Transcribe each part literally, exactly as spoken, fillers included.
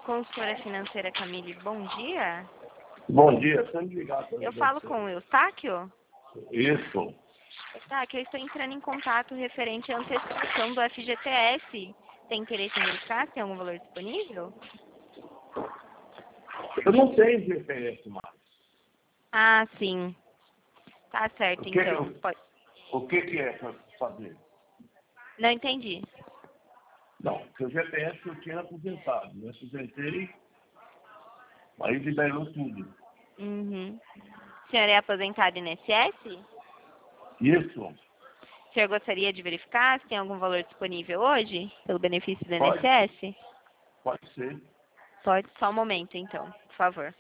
Consultora financeira Camille, bom dia. Bom dia, sempre ligado. Eu falo com o Eustáquio? Isso. Eustáquio, eu estou entrando em contato referente à antecipação do F G T S. Tem interesse em verificar se tem algum valor disponível? Eu não tenho G P S mais. Ah, sim. Tá certo, O que, então. que, Pode... o que, que é para fazer? Não entendi. Não, porque o G P S eu tinha aposentado. Eu aposentei, aí liberou tudo. Uhum. O senhor é aposentado I N S S? Isso. O senhor gostaria de verificar se tem algum valor disponível hoje, pelo benefício do Pode. I N S S? Pode ser. Pode, só um momento, então, por favor.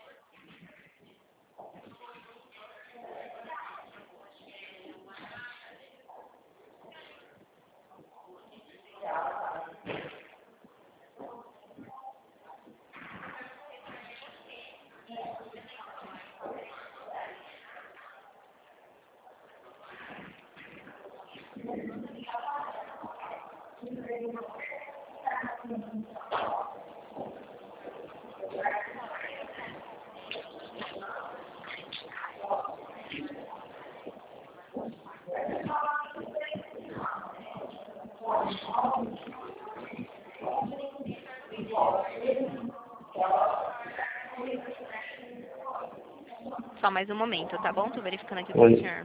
Só mais um momento, tá bom? Tô verificando aqui com o senhor.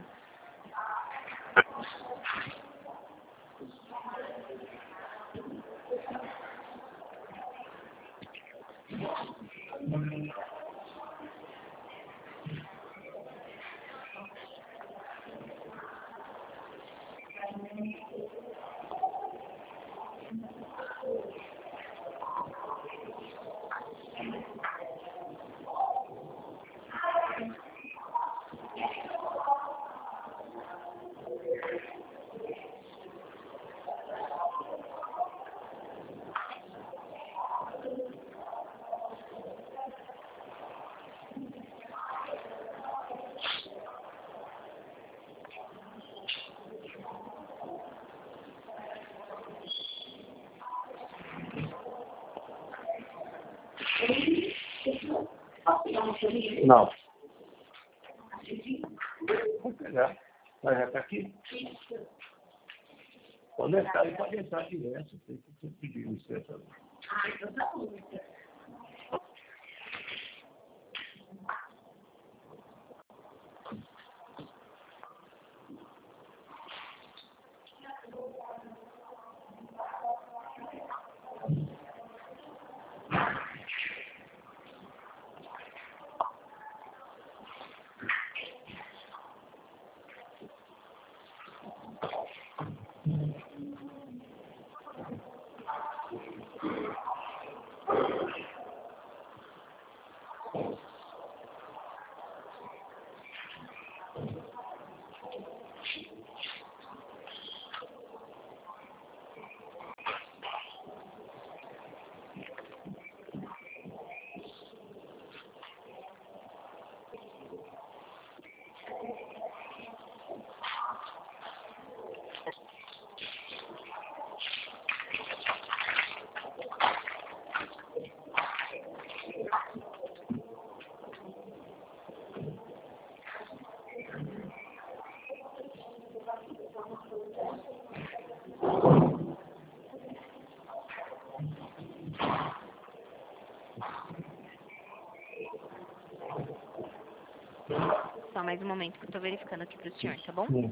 Não. Vou pegar. Vai já tá aqui? Quando entrar, ele pode entrar direto. Tem que pedir licença. Ah, então tá bom. Só mais um momento que eu tô verificando aqui pro senhor, tá bom? Sim.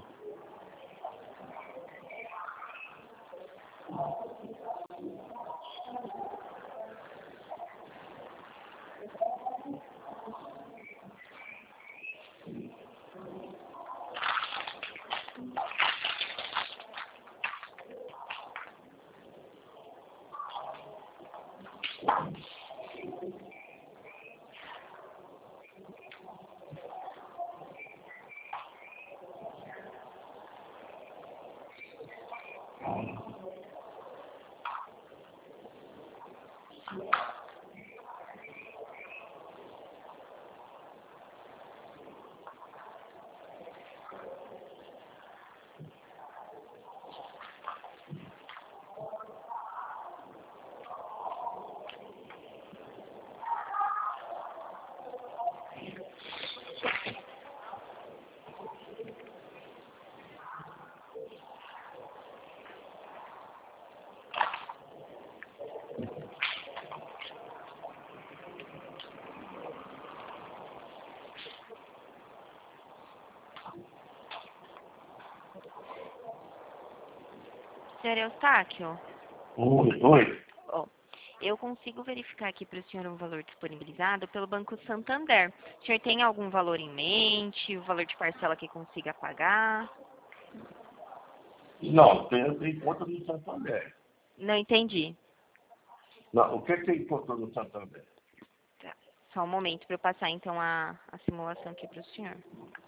senhor Eustáquio? Oi, oi. Ó, eu consigo verificar aqui para o senhor um valor disponibilizado pelo Banco Santander. O senhor tem algum valor em mente, o valor de parcela que consiga pagar? Não, tem, tem conta no Santander. Não entendi. Não, o que que tem conta no Santander? Tá. Só um momento para eu passar então a, a simulação aqui para o senhor.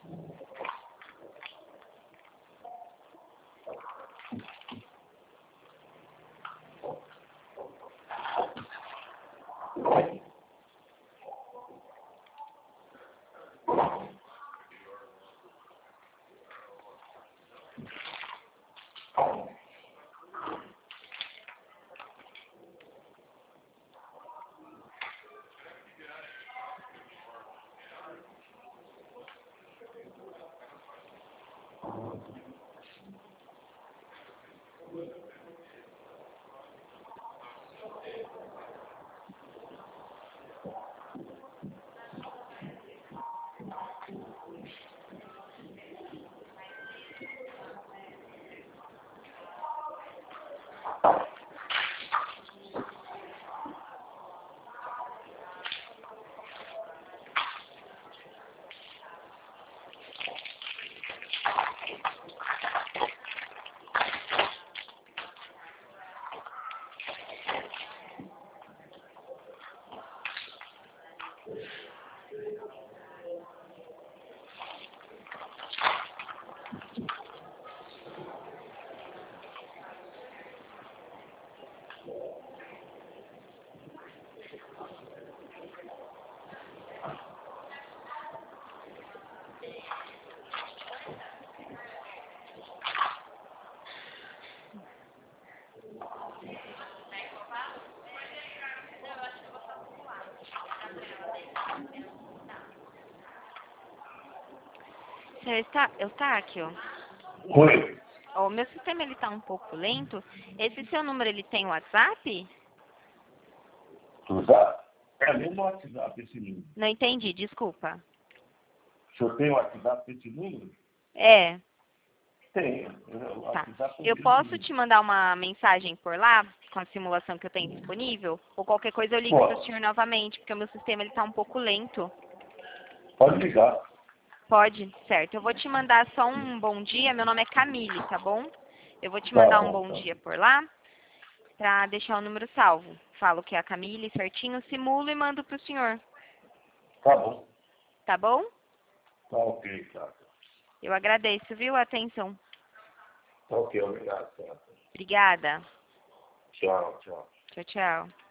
senhor Está- Eustáquio? Oi. Ó, o meu sistema ele tá um pouco lento. Esse seu número ele tem WhatsApp? Tá. É mesmo WhatsApp esse número. Não entendi, desculpa. O senhor tem WhatsApp esse número? É, Tem. O tá. WhatsApp é Eu esse posso número. te mandar uma mensagem por lá, com a simulação que eu tenho disponível? Ou qualquer coisa eu ligo para o Pode. senhor novamente, porque o meu sistema ele tá um pouco lento. Pode ligar. Pode? Certo. Eu vou te mandar só um bom dia. Meu nome é Camille, tá bom? Eu vou te Tá mandar um bom, bom tá. dia por lá, pra deixar o número salvo. Falo que é a Camille certinho, simulo e mando pro senhor. Tá bom. Tá bom? Tá ok, tá. Eu agradeço, viu, a atenção. Tá ok, obrigado. Tá. Obrigada. Tchau, tchau. Tchau, tchau.